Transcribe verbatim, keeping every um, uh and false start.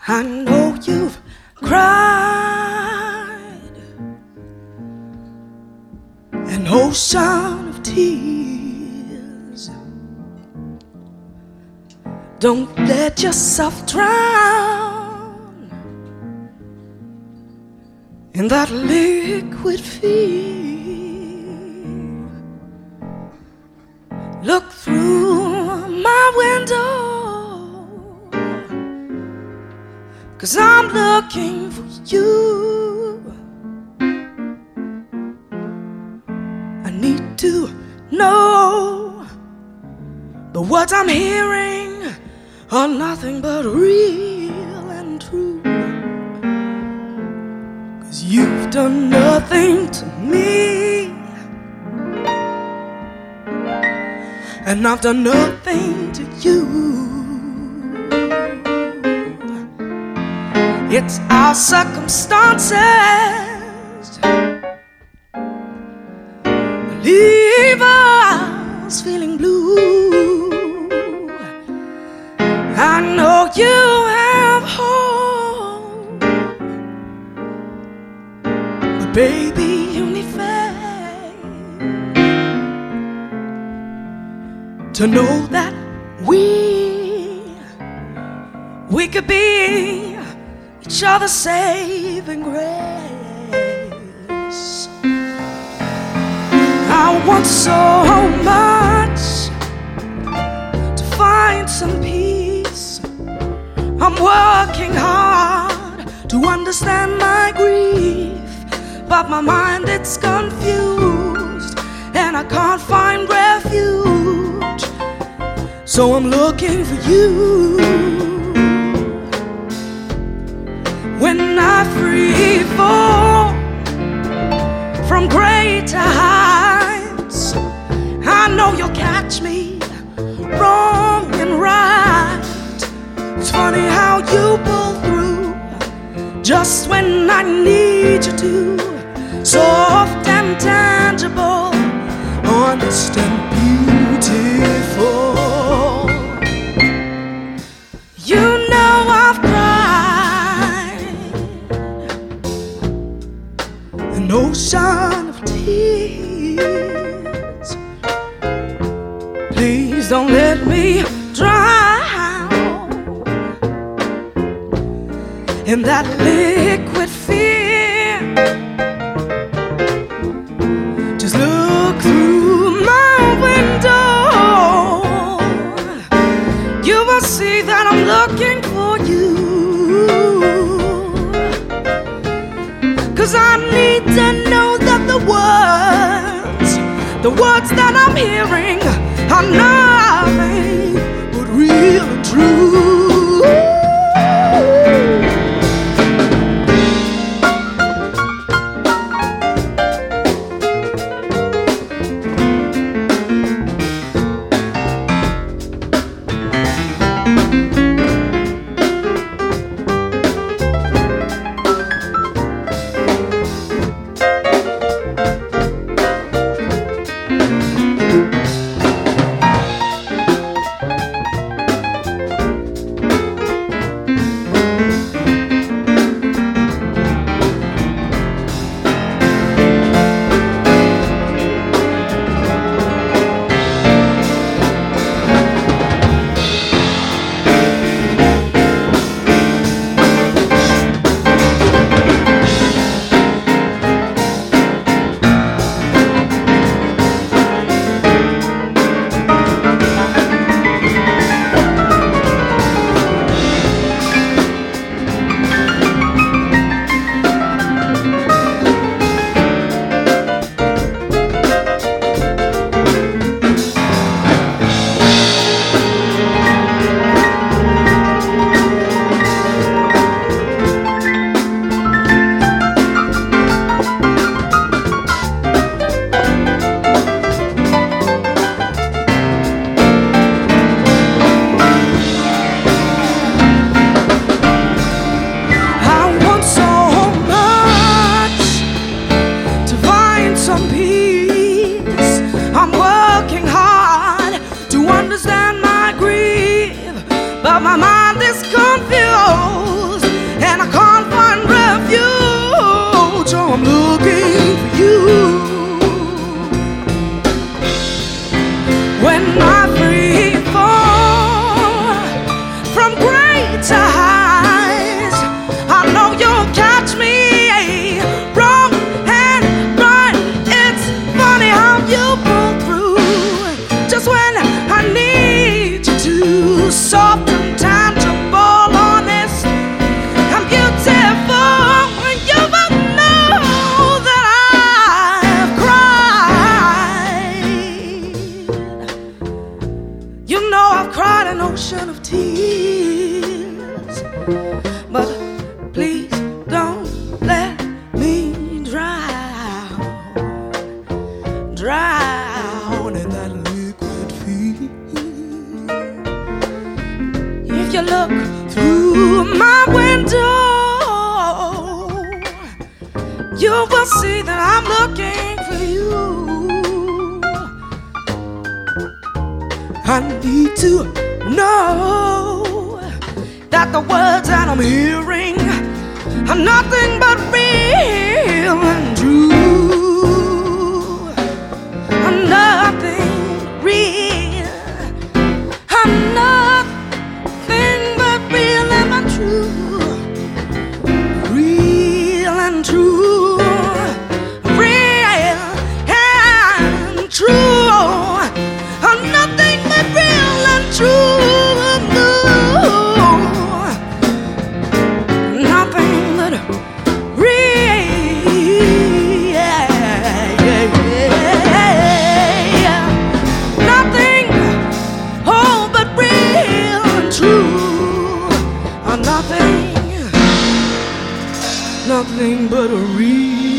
I know you've cried an ocean of tears. Don't let yourself drown in that liquid fear. Look through my window, 'cause I'm looking for you. I need to know the words I'm hearing are nothing but real and true. 'Cause you've done nothing to me, and I've done nothing to you. It's our circumstances leave us feeling blue. I know you have hope, but baby, you need faith to know that we we could be each other's saving grace. I want so much to find some peace. I'm working hard to understand my grief, but my mind it's confused and I can't find refuge. So I'm looking for you. When I free fall from greater heights, I know you'll catch me wrong and right. It's funny how you pull through just when I need you to. Soft and tangible, honest and beautiful. You know I've cried an ocean of tears. Please don't let me drown in that liquid fear. Just look through my window, you will see that I'm looking for you. 'Cause I need to know that the words, the words that I'm hearing are nothing but real and true. look through my window, you will see that I'm looking for you. I need to know that the words that I'm hearing are nothing but real and true. Are nothing real. Are nothing but real and true. Real and true. Real and true. Are nothing but real and true. Nothing but a real